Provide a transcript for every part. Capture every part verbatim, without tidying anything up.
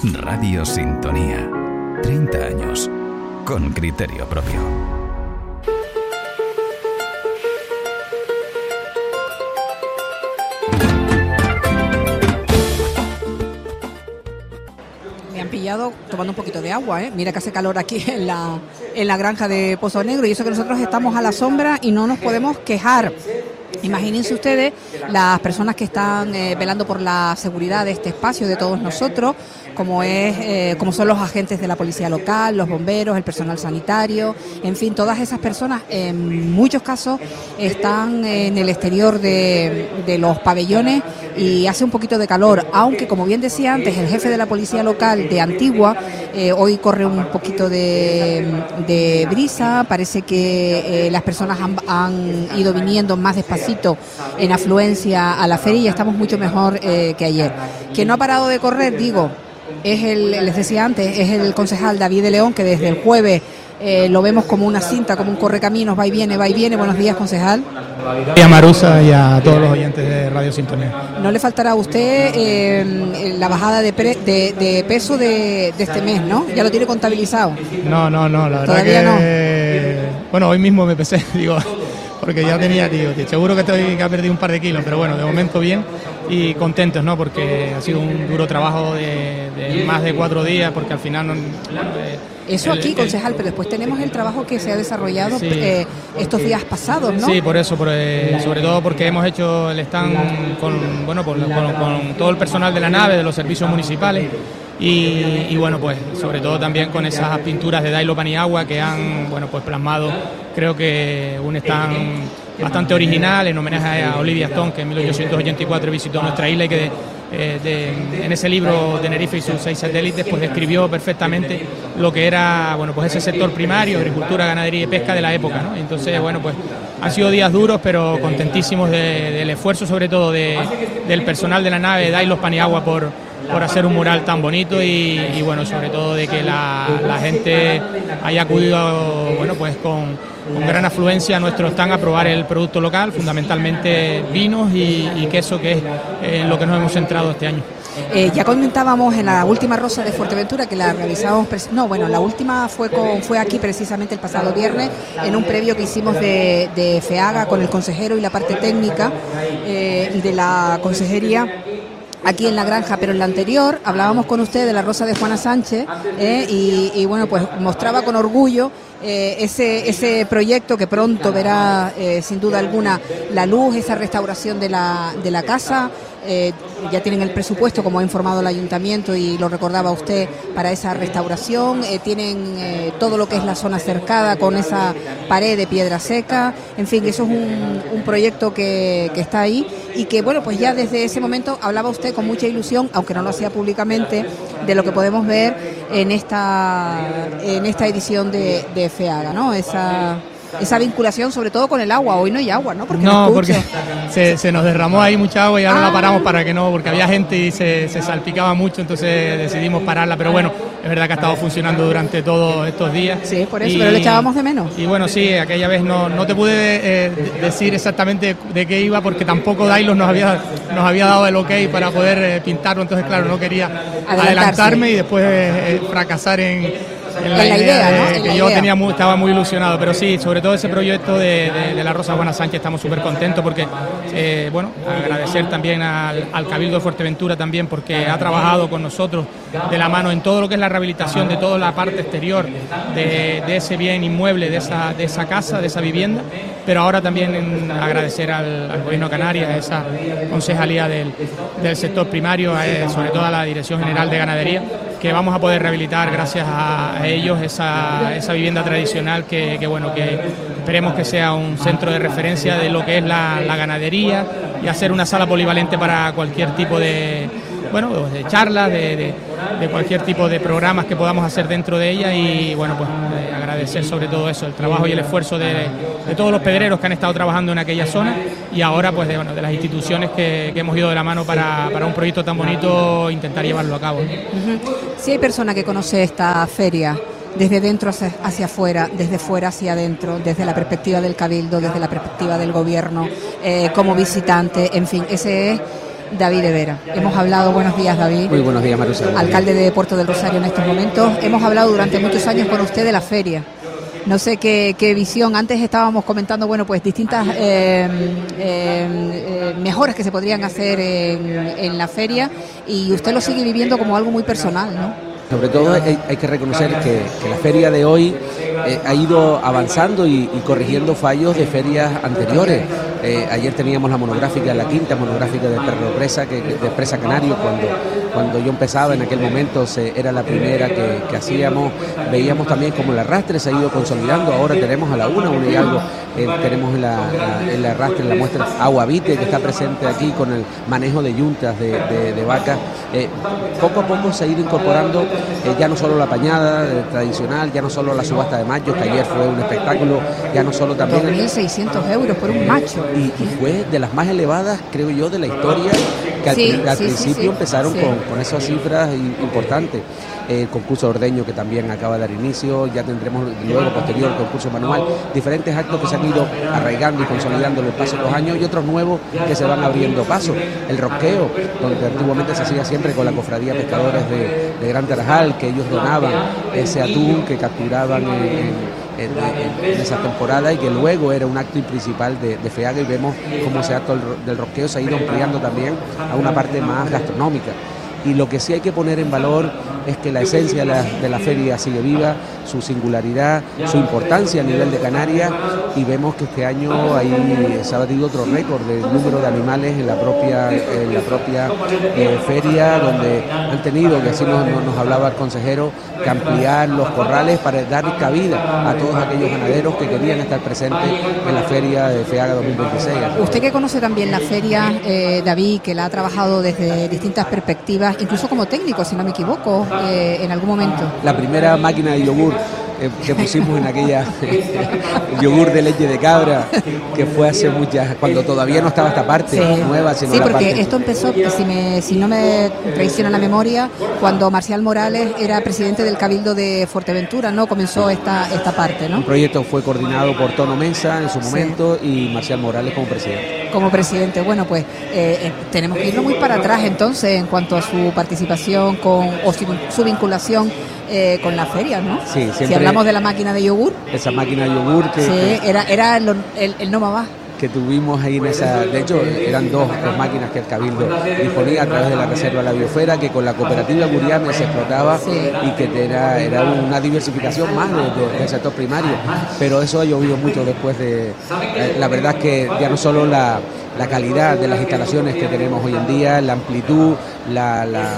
Radio Sintonía. treinta años con criterio propio. Me han pillado tomando un poquito de agua, ¿eh? Mira que hace calor aquí en la, en la granja de Pozo Negro, y eso que nosotros estamos a la sombra y no nos podemos quejar. Imagínense ustedes las personas que están eh, velando por la seguridad de este espacio, de todos nosotros, como es, eh, como son los agentes de la policía local, los bomberos, el personal sanitario, en fin, todas esas personas en muchos casos están en el exterior de, de los pabellones y hace un poquito de calor, aunque como bien decía antes el jefe de la policía local de Antigua, eh, hoy corre un poquito de, de brisa, parece que eh, las personas han, han ido viniendo más despacito en afluencia a la feria y estamos mucho mejor eh, que ayer. Que no ha parado de correr, digo, es el, les decía antes, es el concejal David de León, que desde el jueves eh, lo vemos como una cinta, como un correcaminos, va y viene, va y viene. Buenos días, concejal. Y a Marusa y a todos los oyentes de Radio Sintonía. ¿No le faltará a usted eh, la bajada de, pre, de, de peso de, de este mes, no? ¿Ya lo tiene contabilizado? No, no, no, la verdad ¿Todavía que... no? Bueno, hoy mismo me pesé, digo... porque ya tenía, tío, que seguro que estoy que ha perdido un par de kilos, pero bueno, de momento bien y contentos, ¿no? Porque ha sido un duro trabajo de, de más de cuatro días, porque al final no, bueno, eh, eso el, aquí, el, concejal, pero después tenemos el trabajo que se ha desarrollado sí, eh, estos días pasados, ¿no? Sí, por eso, por, eh, sobre todo porque hemos hecho el stand con, bueno, con, con, con todo el personal de la nave, de los servicios municipales. Y, y bueno, pues sobre todo también con esas pinturas de Dailo Paniagua que han, bueno, pues plasmado, creo que un stand bastante original en homenaje a Olivia Stone, que en mil ochocientos ochenta y cuatro visitó nuestra isla y que eh, de, en ese libro Tenerife y sus seis satélites pues describió perfectamente lo que era, bueno, pues ese sector primario, agricultura, ganadería y pesca de la época, ¿no? Entonces, bueno, pues han sido días duros, pero contentísimos de, del esfuerzo sobre todo de, del personal de la nave Dailo Paniagua por por hacer un mural tan bonito y, y bueno, sobre todo de que la, la gente haya acudido, bueno, pues con, con gran afluencia a nuestro stand a probar el producto local, fundamentalmente vinos y, y queso, que es en lo que nos hemos centrado este año. Eh, ya comentábamos en la última Rosa de Fuerteventura que la realizamos, no, bueno, la última fue con, fue aquí precisamente el pasado viernes en un previo que hicimos de, de FEAGA con el consejero y la parte técnica eh, de la consejería aquí en la granja, pero en la anterior hablábamos con usted de la Rosa de Juana Sánchez eh, y, y bueno, pues mostraba con orgullo eh, ese, ese proyecto que pronto verá eh, sin duda alguna la luz, esa restauración de la, de la casa. Eh, ya tienen el presupuesto, como ha informado el ayuntamiento y lo recordaba usted, para esa restauración, eh, tienen eh, todo lo que es la zona cercada con esa pared de piedra seca, en fin, eso es un, un proyecto que, que está ahí y que bueno, pues ya desde ese momento hablaba usted con mucha ilusión, aunque no lo hacía públicamente, de lo que podemos ver en esta, en esta edición de, de FEAGA, ¿no? Esa... esa vinculación sobre todo con el agua. Hoy no hay agua, ¿no? Porque no, porque se, se nos derramó ahí mucha agua y ahora ah. la paramos para que no, porque había gente y se, se salpicaba mucho, entonces decidimos pararla, pero bueno, es verdad que ha estado funcionando durante todos estos días. Sí, por eso, y, pero le echábamos de menos. Y bueno, sí, aquella vez no, no te pude eh, decir exactamente de qué iba, porque tampoco Dailos nos había, nos había dado el ok para poder eh, pintarlo, entonces claro, no quería adelantarme y después eh, fracasar en... En la, en la idea, idea de, ¿no? En que yo idea. tenía muy, estaba muy ilusionado, pero sí, sobre todo ese proyecto de, de, de la Rosa Juana Sánchez estamos súper contentos porque, eh, bueno, agradecer también al, al Cabildo de Fuerteventura también porque ha trabajado con nosotros de la mano en todo lo que es la rehabilitación de toda la parte exterior de, de ese bien inmueble, de esa, de esa casa, de esa vivienda, pero ahora también en agradecer al, al Gobierno de Canarias, a esa concejalía del, del sector primario, a, sobre todo a la Dirección General de Ganadería, que vamos a poder rehabilitar gracias a, a ellos esa, esa vivienda tradicional que, que bueno que esperemos que sea un centro de referencia de lo que es la, la ganadería y hacer una sala polivalente para cualquier tipo de bueno de charlas, de, de, de cualquier tipo de programas que podamos hacer dentro de ella y bueno pues eh, agradecer sobre todo eso, el trabajo y el esfuerzo de, de todos los pedreros que han estado trabajando en aquella zona y ahora pues de, bueno, de las instituciones que, que hemos ido de la mano para, para un proyecto tan bonito intentar llevarlo a cabo. Uh-huh. Si hay persona que conoce esta feria desde dentro hacia, hacia afuera, desde fuera hacia adentro, desde la perspectiva del Cabildo, desde la perspectiva del Gobierno, eh, como visitante, en fin, ese es David de Vera. Hemos hablado, buenos días David. Muy buenos días, Marusa. Alcalde de Puerto del Rosario en estos momentos. Hemos hablado durante muchos años con usted de la feria. No sé qué, qué visión, antes estábamos comentando, bueno, pues distintas eh, eh, eh, mejoras que se podrían hacer en, en la feria, y usted lo sigue viviendo como algo muy personal, ¿no? Sobre todo hay, hay que reconocer que, que la feria de hoy eh, ha ido avanzando y, y corrigiendo fallos de ferias anteriores. Eh, ayer teníamos la monográfica, la quinta monográfica de Perro Presa, que, de Presa Canario, cuando, cuando yo empezaba en aquel momento se, era la primera que, que hacíamos. Veíamos también como el arrastre se ha ido consolidando, ahora tenemos a la una, una y algo, eh, tenemos en la, la, el arrastre, en la muestra Aguavite, que está presente aquí con el manejo de yuntas de, de, de vacas. Eh, poco a poco se ha ido incorporando eh, ya no solo la pañada eh, tradicional, ya no solo la subasta de machos, que ayer fue un espectáculo, ya no solo también... dos mil seiscientos euros por un macho. Y, y fue de las más elevadas, creo yo, de la historia, que al, sí, al sí, principio sí, sí. empezaron Sí. Con, con esas cifras importantes. El concurso de ordeño, que también acaba de dar inicio, ya tendremos luego posterior el concurso manual, diferentes actos que se han ido arraigando y consolidando en el paso de los años, y otros nuevos que se van abriendo paso. El rosqueo, donde antiguamente se hacía siempre con la cofradía pescadores de, de Gran Tarajal, que ellos donaban ese atún que capturaban en, en, en, en esa temporada, y que luego era un acto principal de, de FEAGA, y vemos cómo ese acto del rosqueo se ha ido ampliando también a una parte más gastronómica. Y lo que sí hay que poner en valor es que la esencia de la, de la feria sigue viva, su singularidad, su importancia a nivel de Canarias, y vemos que este año ahí se ha batido otro récord del número de animales en la propia, en la propia eh, feria, donde han tenido, que así nos, nos hablaba el consejero, que ampliar los corrales para dar cabida a todos aquellos ganaderos que querían estar presentes en la feria de FEAGA dos mil veintiséis. Usted, que conoce también la feria, eh, David, que la ha trabajado desde distintas perspectivas, incluso como técnico, si no me equivoco, eh, en algún momento. La primera máquina de yogur eh, que pusimos en aquella yogur de leche de cabra, que fue hace muchas, cuando todavía no estaba esta parte sí. nueva, sino sí, la porque parte... esto empezó, si, me, si no me traiciona la memoria, cuando Marcial Morales era presidente del Cabildo de Fuerteventura, ¿no? Comenzó esta, esta parte, ¿no? El proyecto fue coordinado por Tono Mesa en su momento, sí. y Marcial Morales como presidente. Como presidente, bueno, pues eh, eh, tenemos que irnos muy para atrás entonces en cuanto a su participación con o su, su vinculación eh, con la feria, ¿no? Sí, siempre. Si hablamos de la máquina de yogur. Esa máquina de yogur que... Sí, que... era, era el, el, el no mamá. que tuvimos ahí en esa, de hecho eran dos, dos máquinas que el Cabildo disponía a través de la Reserva de la Biosfera, que con la cooperativa Guriame se explotaba, sí. y que era, era una diversificación más de, de, del sector primario, pero eso ha llovido mucho después de, eh, la verdad es que ya no solo la, la calidad de las instalaciones que tenemos hoy en día, la amplitud, la, la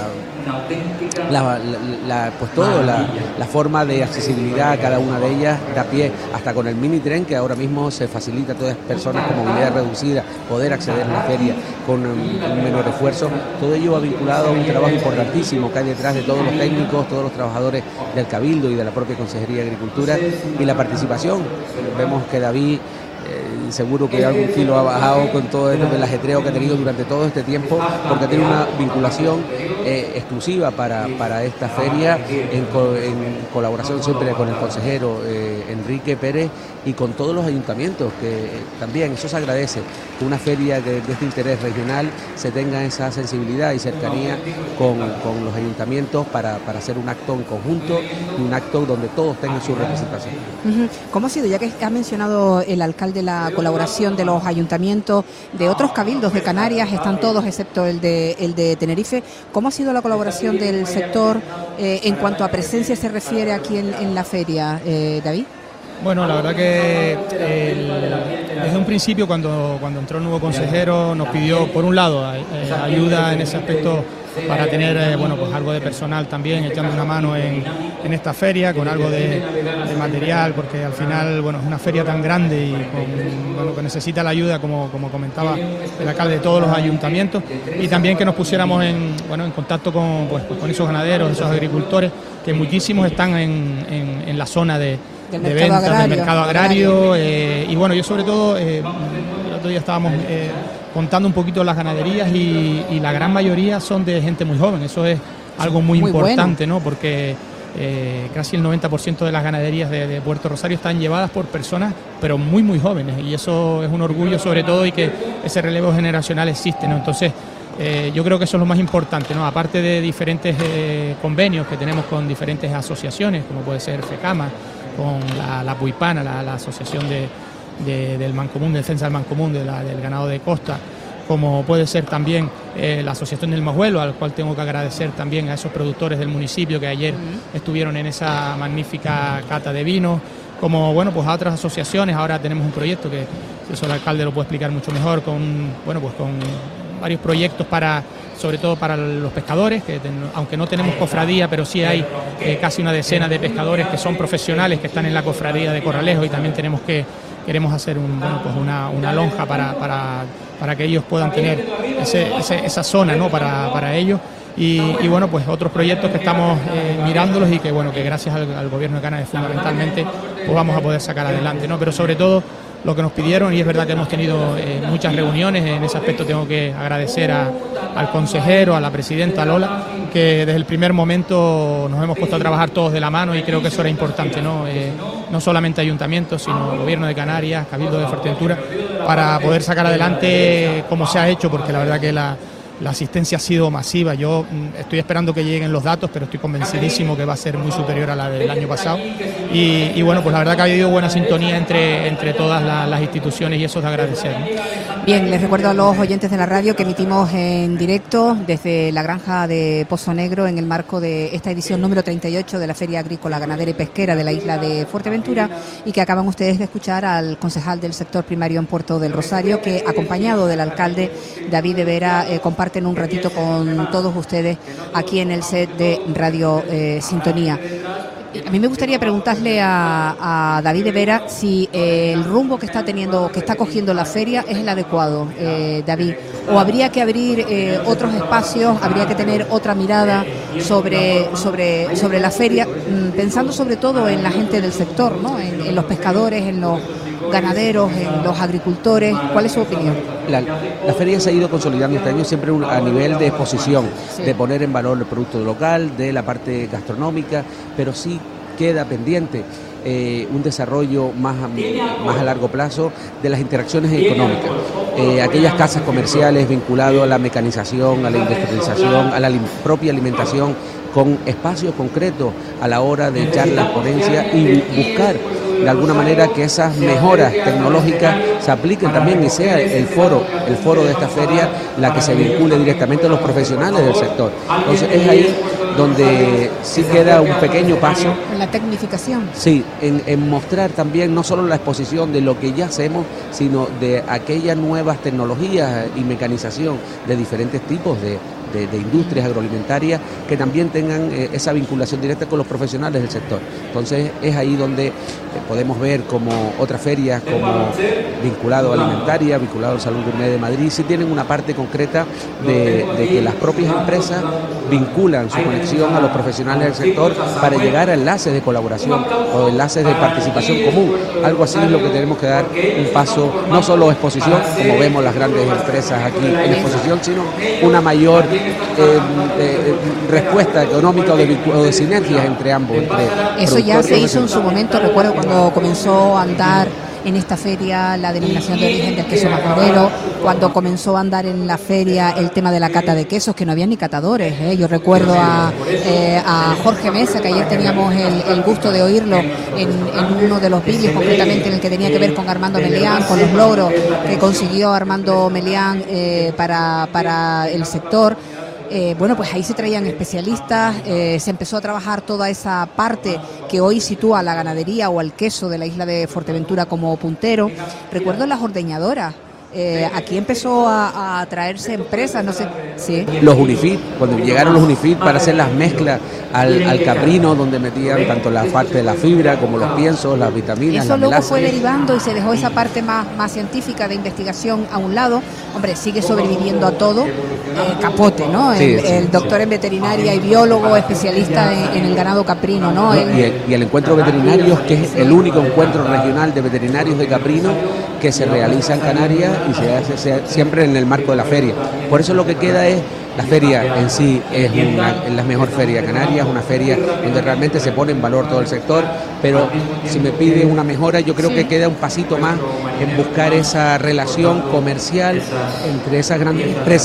La, la, la, pues todo, la, la forma de accesibilidad a cada una de ellas da pie hasta con el mini tren, que ahora mismo se facilita a todas las personas con movilidad reducida poder acceder a la feria con un, un menor esfuerzo. Todo ello va vinculado a un trabajo importantísimo que hay detrás de todos los técnicos, todos los trabajadores del Cabildo y de la propia Consejería de Agricultura, y la participación. Vemos que David Eh, seguro que algún kilo ha bajado con todo el ajetreo que ha tenido durante todo este tiempo, porque tiene una vinculación eh, exclusiva para, para esta feria, en, co en colaboración siempre con el consejero eh, Enrique Pérez y con todos los ayuntamientos, que eh, también eso se agradece, que una feria de, de este interés regional se tenga esa sensibilidad y cercanía con, con los ayuntamientos para, para hacer un acto en conjunto y un acto donde todos tengan su representación. Uh-huh. ¿Cómo ha sido, ya que ha mencionado el alcalde la colaboración de los ayuntamientos, de otros cabildos de Canarias, están todos excepto el de, el de Tenerife, ¿cómo ha sido la colaboración del sector eh, en cuanto a presencia se refiere aquí en, en la feria, eh, David? Bueno, la verdad que el, desde un principio, cuando, cuando entró el nuevo consejero, nos pidió, por un lado, eh, ayuda en ese aspecto para tener eh, bueno, pues algo de personal también, echando una mano en, en esta feria, con algo de, de material, porque al final, bueno, es una feria tan grande y con, bueno, que necesita la ayuda, como, como comentaba el alcalde, de todos los ayuntamientos, y también que nos pusiéramos en, bueno, en contacto con, pues, pues, con esos ganaderos, esos agricultores, que muchísimos están en, en, en la zona de Del de mercado ventas, agrario, del mercado agrario, eh, y bueno, yo sobre todo, eh, el otro día estábamos eh, contando un poquito las ganaderías y, y la gran mayoría son de gente muy joven, eso es algo muy, muy importante, bueno. ¿no? Porque eh, casi el noventa por ciento de las ganaderías de, de Puerto Rosario están llevadas por personas, pero muy muy jóvenes, y eso es un orgullo sobre todo, y que ese relevo generacional existe, ¿no? Entonces, Eh, yo creo que eso es lo más importante, ¿no? Aparte de diferentes eh, convenios que tenemos con diferentes asociaciones, como puede ser FECAMA, con la, la Puipana, la, la asociación de, de, del Mancomún, de defensa del Mancomún, de la, del ganado de costa, como puede ser también eh, la asociación del Majuelo, al cual tengo que agradecer también a esos productores del municipio que ayer uh-huh. estuvieron en esa magnífica cata de vino, como bueno, pues a otras asociaciones. Ahora tenemos un proyecto que eso el alcalde lo puede explicar mucho mejor, con bueno, pues con varios proyectos para, sobre todo para los pescadores, que ten, aunque no tenemos cofradía, pero sí hay eh, casi una decena de pescadores que son profesionales, que están en la cofradía de Corralejo, y también tenemos que queremos hacer un, bueno, pues una, una lonja para, para, para que ellos puedan tener ese, ese, esa zona, ¿no? para, para ellos. Y, y bueno, pues otros proyectos que estamos eh, mirándolos y que bueno, que gracias al, al gobierno de Canarias fundamentalmente pues vamos a poder sacar adelante, ¿no? Pero sobre todo lo que nos pidieron, y es verdad que hemos tenido eh, muchas reuniones, en ese aspecto tengo que agradecer a, al consejero, a la presidenta Lola, que desde el primer momento nos hemos puesto a trabajar todos de la mano, y creo que eso era importante, ¿no? Eh, no solamente ayuntamientos, sino gobierno de Canarias, Cabildo de Fuerteventura, para poder sacar adelante como se ha hecho, porque la verdad que la La asistencia ha sido masiva. Yo estoy esperando que lleguen los datos, pero estoy convencidísimo que va a ser muy superior a la del año pasado. Y, y bueno, pues la verdad que ha habido buena sintonía entre, entre todas la, las instituciones, y eso es de agradecer, ¿no? Bien, les recuerdo a los oyentes de la radio que emitimos en directo desde la granja de Pozo Negro en el marco de esta edición número treinta y ocho de la Feria Agrícola, Ganadera y Pesquera de la isla de Fuerteventura, y que acaban ustedes de escuchar al concejal del sector primario en Puerto del Rosario, que acompañado del alcalde David de Vera eh, comparte en un ratito con todos ustedes aquí en el set de Radio eh, Sintonía. A mí me gustaría preguntarle a, a David de Vera si eh, el rumbo que está teniendo, que está cogiendo la feria es el adecuado, eh, David, o habría que abrir eh, otros espacios, habría que tener otra mirada sobre, sobre, sobre la feria, pensando sobre todo en la gente del sector, ¿no? En, en los pescadores, en los ganaderos, en los agricultores. ¿Cuál es su opinión? La, la feria se ha ido consolidando este año siempre a nivel de exposición, sí. de poner en valor el producto local, de la parte gastronómica, pero sí queda pendiente eh, un desarrollo más a, más a largo plazo de las interacciones económicas. Eh, aquellas casas comerciales vinculadas a la mecanización, a la industrialización, a la lim- propia alimentación, con espacios concretos a la hora de echar la ponencia y buscar de alguna manera que esas mejoras tecnológicas se apliquen también y sea el foro, el foro de esta feria la que se vincule directamente a los profesionales del sector. Entonces es ahí donde sí queda un pequeño paso. En la tecnificación. Sí, en, en mostrar también no solo la exposición de lo que ya hacemos, sino de aquellas nuevas tecnologías y mecanización de diferentes tipos de De, de industrias agroalimentarias que también tengan eh, esa vinculación directa con los profesionales del sector. Entonces es ahí donde eh, podemos ver como otras ferias como vinculado a alimentaria, vinculado al Salón Gourmet de Madrid, sí tienen una parte concreta de, de que las propias empresas vinculan su conexión a los profesionales del sector para llegar a enlaces de colaboración o enlaces de participación común. Algo así es lo que tenemos que dar un paso, no solo exposición, como vemos las grandes empresas aquí en exposición, sino una mayor Eh, eh, respuesta económica o de, o de sinergias entre ambos. Entre Eso ya se hizo en su momento, recuerdo cuando comenzó a andar en esta feria la denominación de origen del queso majorero, cuando comenzó a andar en la feria el tema de la cata de quesos, que no había ni catadores, ¿eh? Yo recuerdo a, eh, a Jorge Mesa, que ayer teníamos el, el gusto de oírlo en, en uno de los vídeos, concretamente en el que tenía que ver con Armando Melián, con los logros que consiguió Armando Melián eh, para, para el sector. Eh, bueno, pues ahí se traían especialistas, eh, se empezó a trabajar toda esa parte que hoy sitúa a la ganadería o al queso de la isla de Fuerteventura como puntero. Recuerdo las ordeñadoras. Eh, aquí empezó a, a traerse empresas, no sé, sí. Los Unifit, cuando llegaron los Unifit para hacer las mezclas al, al caprino, donde metían tanto la parte de la fibra como los piensos, las vitaminas. Eso las luego melasas. fue derivando y se dejó esa parte más, más científica de investigación a un lado. Hombre, sigue sobreviviendo a todo. Eh, Capote, ¿no? Sí, el, sí. el doctor en veterinaria y biólogo especialista en, en el ganado caprino, ¿no? El, y, el, y el encuentro de veterinarios, que es el único encuentro regional de veterinarios de caprino que se realiza en Canarias y se hace se, siempre en el marco de la feria. Por eso lo que queda es, la feria en sí es, una, es la mejor feria de Canarias, una feria donde realmente se pone en valor todo el sector, pero si me pide una mejora, yo creo sí. que queda un pasito más en buscar esa relación comercial entre esas grandes empresas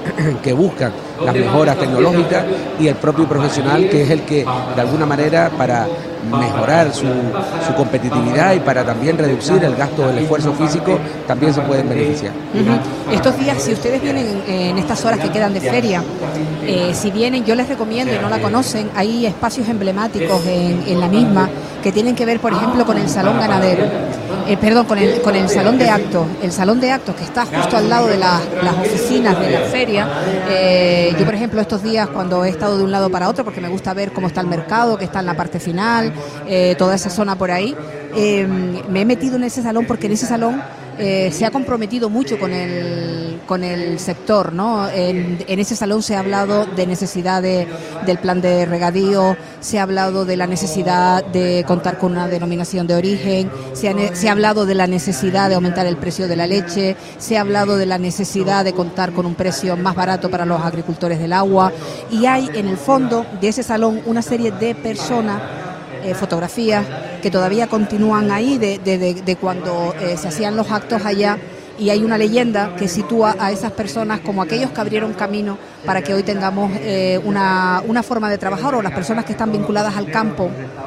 que buscan las mejoras tecnológicas, y el propio profesional, que es el que de alguna manera, para mejorar su, su competitividad y para también reducir el gasto del esfuerzo físico, también se pueden beneficiar. Uh-huh. Estos días, si ustedes vienen en, en estas horas que quedan de feria, eh, si vienen, yo les recomiendo, y no la conocen, hay espacios emblemáticos en, en la misma que tienen que ver, por ejemplo, con el Salón Ganadero, eh, perdón, con el, con el Salón de Actos, el Salón de Actos que está justo al lado de la, las oficinas de la feria. Eh, yo, por ejemplo, estos días, cuando he estado de un lado para otro, porque me gusta ver cómo está el mercado, que está en la parte final, eh, toda esa zona por ahí, eh, me he metido en ese salón porque en ese salón eh, se ha comprometido mucho con el, con el sector, ¿no? En, en ese salón se ha hablado de necesidad de, del plan de regadío, se ha hablado de la necesidad de contar con una denominación de origen, se ha, se ha hablado de la necesidad de aumentar el precio de la leche, se ha hablado de la necesidad de contar con un precio más barato para los agricultores del agua, y hay en el fondo de ese salón una serie de personas, eh, fotografías que todavía continúan ahí de, de, de, de cuando eh, se hacían los actos allá, y hay una leyenda que sitúa a esas personas como aquellos que abrieron camino para que hoy tengamos eh, una, una forma de trabajar, o las personas que están vinculadas al campo,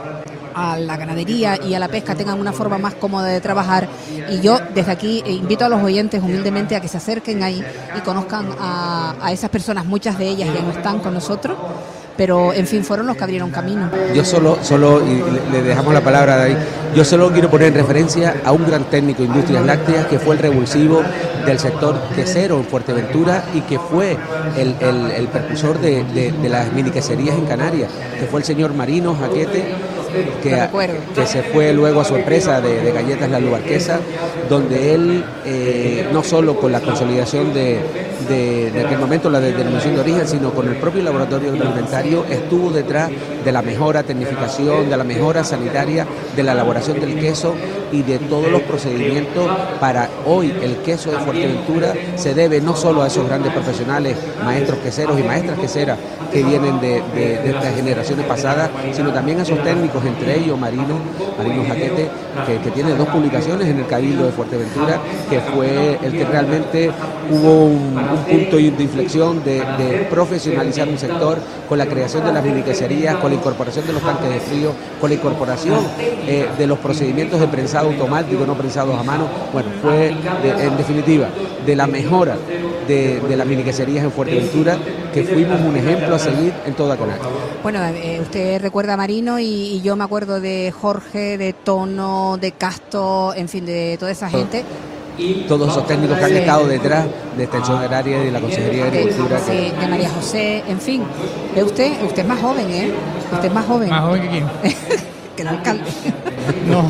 a la ganadería y a la pesca, tengan una forma más cómoda de trabajar. Y yo desde aquí invito a los oyentes humildemente a que se acerquen ahí y conozcan a, a esas personas. Muchas de ellas ya no están con nosotros, pero en fin, fueron los que abrieron camino. Yo solo, solo y le dejamos la palabra a David, yo solo quiero poner en referencia a un gran técnico de Industrias Lácteas, que fue el revulsivo del sector quesero en Fuerteventura, y que fue el, el, el precursor de, de, de las mini queserías en Canarias, que fue el señor Marino Jaquete, que, que se fue luego a su empresa de, de galletas La Lubarquesa, donde él, eh, no solo con la consolidación de, de, de aquel momento, la denominación de origen, sino con el propio laboratorio agroalimentario, estuvo detrás de la mejora, tecnificación, de la mejora sanitaria, de la elaboración del queso y de todos los procedimientos para hoy el queso de Fuerteventura. Se debe no solo a esos grandes profesionales, maestros queseros y maestras queseras que vienen de, de, de estas generaciones pasadas, sino también a esos técnicos, entre ellos Marino, Marino Jaquete, que, que tiene dos publicaciones en el Cabildo de Fuerteventura, que fue el que realmente hubo un, un punto de inflexión de, de profesionalizar un sector con la creación de las miniqueserías, con la incorporación de los tanques de frío, con la incorporación eh, de los procedimientos de prensado automático, no prensados a mano. Bueno, fue de, en definitiva de la mejora de, de las miniqueserías en Fuerteventura, que fuimos un ejemplo a seguir en toda Canarias. Bueno, eh, usted recuerda a Marino, y, y yo me acuerdo de Jorge, de Tono, de Casto, en fin, de toda esa gente. Todos esos técnicos que han estado detrás de Extensión Agraria y de la Consejería de Agricultura. Sí, que... de María José, en fin. ¿Ve usted? Usted es más joven, ¿eh? Usted es más joven. ¿Más joven que quién? Que el alcalde. No.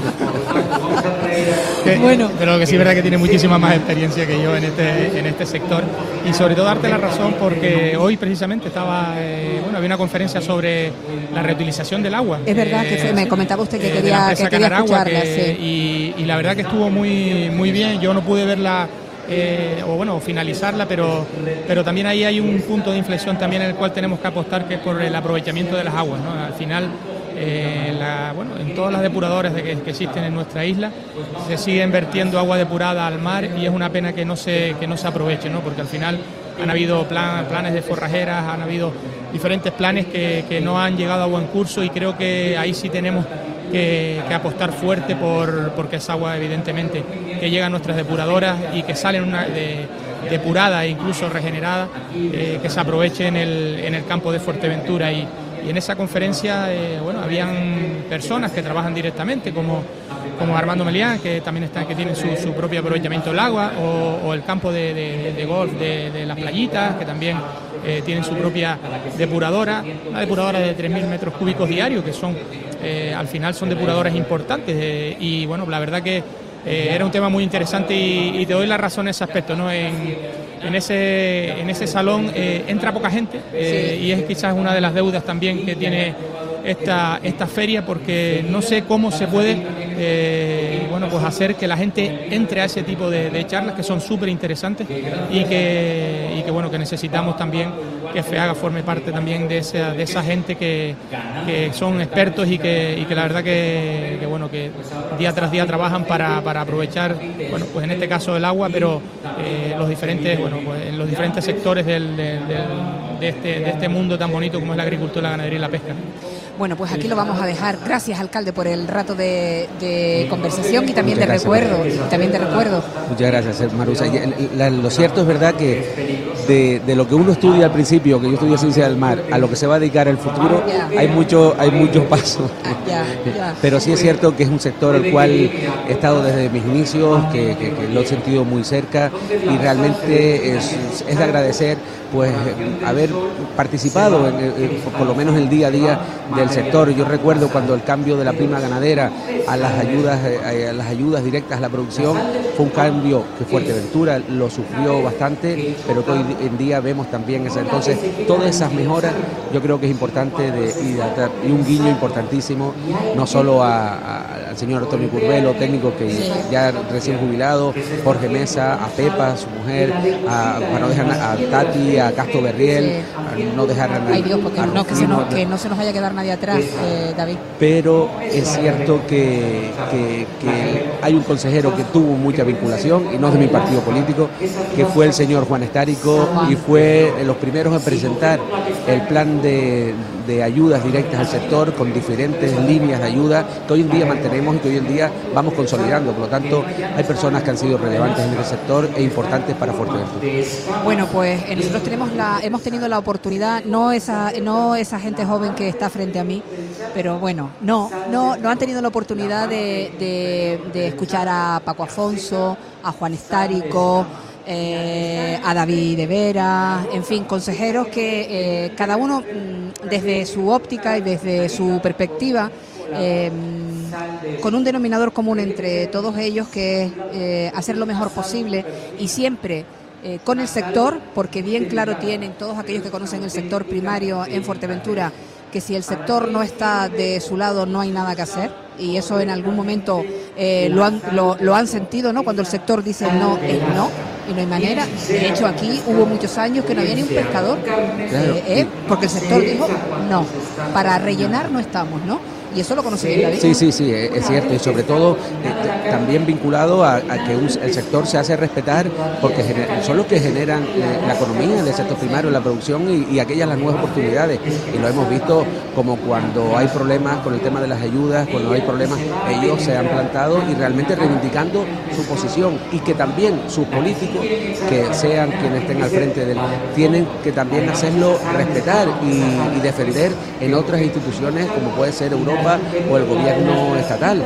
que, bueno, pero lo que sí es verdad que tiene muchísima más experiencia que yo en este en este sector, y sobre todo darte la razón porque hoy precisamente estaba eh, bueno, había una conferencia sobre la reutilización del agua. Es verdad eh, que fue, me comentaba usted que eh, quería, que quería escucharla, que, sí. y, y la verdad que estuvo muy muy bien. Yo no pude verla Eh, o bueno, finalizarla, pero, pero también ahí hay un punto de inflexión también en el cual tenemos que apostar, que es por el aprovechamiento de las aguas, ¿no? Al final, eh, la, bueno, en todas las depuradoras de que, que existen en nuestra isla se sigue vertiendo agua depurada al mar, y es una pena que no se, que no se aproveche, ¿no? Porque al final han habido plan, planes de forrajeras, han habido diferentes planes que, que no han llegado a buen curso, y creo que ahí sí tenemos Que, que apostar fuerte por porque es agua evidentemente que llega a nuestras depuradoras y que sale una de, depurada e incluso regenerada, eh, que se aproveche en el, en el campo de Fuerteventura. Y, y en esa conferencia eh, bueno, habían personas que trabajan directamente, como, como Armando Melián, que también está, que tiene su, su propio aprovechamiento del agua, o, o el campo de, de, de golf de, de las playitas, que también eh, tienen su propia depuradora, una depuradora de tres mil metros cúbicos diarios, que son eh, al final son depuradoras importantes, eh, y bueno, la verdad que eh, era un tema muy interesante, y, y te doy la razón en ese aspecto, ¿no? En, en ese en ese salón eh, entra poca gente, eh, sí. Y es quizás una de las deudas también que tiene esta, esta feria, porque no sé cómo se puede eh, bueno, pues hacer que la gente entre a ese tipo de, de charlas que son súper interesantes y que, y que, bueno, que necesitamos también que FEAGA forme parte también de esa, de esa gente que, que son expertos y que, y que la verdad que, que, bueno, que día tras día trabajan para, para aprovechar, bueno, pues en este caso el agua, pero eh, los diferentes, bueno, pues en los diferentes sectores del, del, del, de, este, de este mundo tan bonito como es la agricultura, la ganadería y la pesca. Bueno, pues aquí lo vamos a dejar. Gracias, alcalde, por el rato de, de conversación y también de recuerdo. Y también de recuerdo. Muchas gracias, Marusa. Lo cierto es verdad que de, de lo que uno estudia al principio, que yo estudio ciencia del mar, a lo que se va a dedicar el futuro, yeah. hay mucho, hay muchos pasos. Yeah, yeah. Pero sí es cierto que es un sector al cual he estado desde mis inicios, que, que, que lo he sentido muy cerca y realmente es, es de agradecer pues haber participado en, en, por lo menos el día a día del sector. Yo recuerdo cuando el cambio de la prima ganadera a las ayudas a las ayudas directas a la producción fue un cambio que Fuerteventura lo sufrió bastante, pero que hoy en día vemos también esa. Entonces todas esas mejoras yo creo que es importante de, y, y un guiño importantísimo no solo a, a, al señor Antonio Curvelo, técnico que ya recién jubilado, Jorge Mesa, a Pepa, su mujer, a, para no dejar a Tati, a Castro Berriel, sí. a no dejar a nadie. Ay Dios, porque a, no, que, se nos, que no se nos vaya a quedar nadie atrás, eh, David. Pero es cierto que, que, que hay un consejero que tuvo mucha vinculación, y no es de mi partido político, que fue el señor Juan Estárico, y fue de los primeros a presentar el plan de, de ayudas directas al sector con diferentes líneas de ayuda que hoy en día mantenemos y que hoy en día vamos consolidando. Por lo tanto, hay personas que han sido relevantes en el sector e importantes para Fuerteventura. Bueno, pues eh, nosotros tenemos la, hemos tenido la oportunidad, no esa, no esa gente joven que está frente a mí, pero bueno, no, no, no han tenido la oportunidad de, de, de escuchar a Paco Afonso, a Juan Estárico, Eh, a David de Vera, en fin, consejeros que eh, cada uno mm, desde su óptica y desde su perspectiva, eh, con un denominador común entre todos ellos, que es eh, hacer lo mejor posible y siempre eh, con el sector, porque bien claro tienen todos aquellos que conocen el sector primario en Fuerteventura, que si el sector no está de su lado no hay nada que hacer, y eso en algún momento eh, lo, han, lo, lo han sentido, ¿no? Cuando el sector dice no, es no, y no hay manera. De hecho, aquí hubo muchos años que no había ni un pescador, eh, eh, porque el sector dijo no, para rellenar no estamos, ¿no? Y eso lo conocí bien, David. Sí, sí, sí, es cierto, y sobre todo eh, también vinculado a, a que un, el sector se hace respetar, porque gener, son los que generan eh, la economía del sector primario, la producción y, y aquellas las nuevas oportunidades. Y lo hemos visto como cuando hay problemas con el tema de las ayudas, cuando hay problemas, ellos se han plantado y realmente reivindicando su posición, y que también sus políticos, que sean quienes estén al frente del, tienen que también hacerlo respetar y, y defender en otras instituciones como puede ser Europa o el gobierno estatal.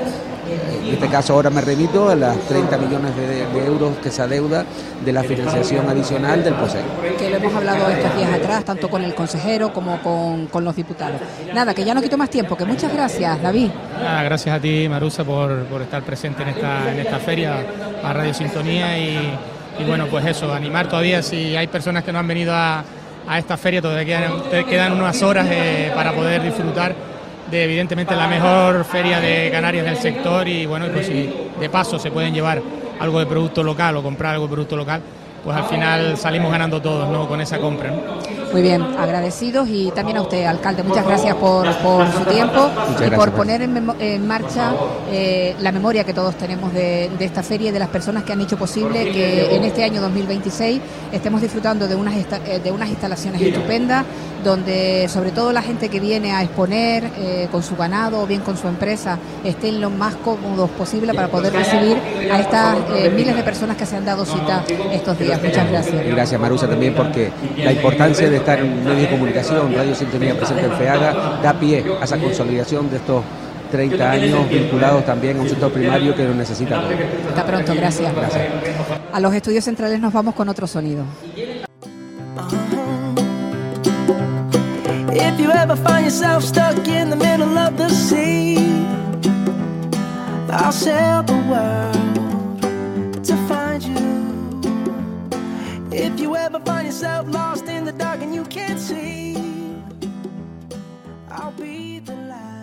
En este caso ahora me remito a las treinta millones de, de euros que se adeuda de la financiación adicional del POSEI. Que lo hemos hablado estos días atrás, tanto con el consejero como con, con los diputados. Nada, que ya no quito más tiempo, que muchas gracias, David. Nada, gracias a ti, Marusa, por, por estar presente en esta, en esta feria, a Radio Sintonía, y, y bueno, pues eso, animar todavía, si hay personas que no han venido a, a esta feria, todavía quedan, quedan unas horas eh, para poder disfrutar de evidentemente la mejor feria de Canarias del sector, y bueno, pues si de paso se pueden llevar algo de producto local o comprar algo de producto local, pues al final salimos ganando todos, ¿no?, con esa compra, ¿no? Muy bien, agradecidos, y también a usted, alcalde, muchas gracias por, por su tiempo muchas y gracias, por poner en, en marcha eh, la memoria que todos tenemos de, de esta feria y de las personas que han hecho posible que en este año dos mil veintiséis estemos disfrutando de unas, de unas instalaciones estupendas, donde sobre todo la gente que viene a exponer eh, con su ganado o bien con su empresa estén lo más cómodos posible para poder recibir a estas eh, miles de personas que se han dado cita estos días. Muchas gracias. Y gracias, Marusa, también porque la importancia de estar en un medio de comunicación, Radio Sintonía presente en FEAGA, da pie a esa consolidación de estos treinta años vinculados también a un sector primario que lo necesita todo. Hasta pronto, gracias. Gracias. A los estudios centrales nos vamos con otro sonido. If you ever find yourself stuck in the middle of the sea, I'll sail the world to find you. If you ever find yourself lost in the dark and you can't see, I'll be the light.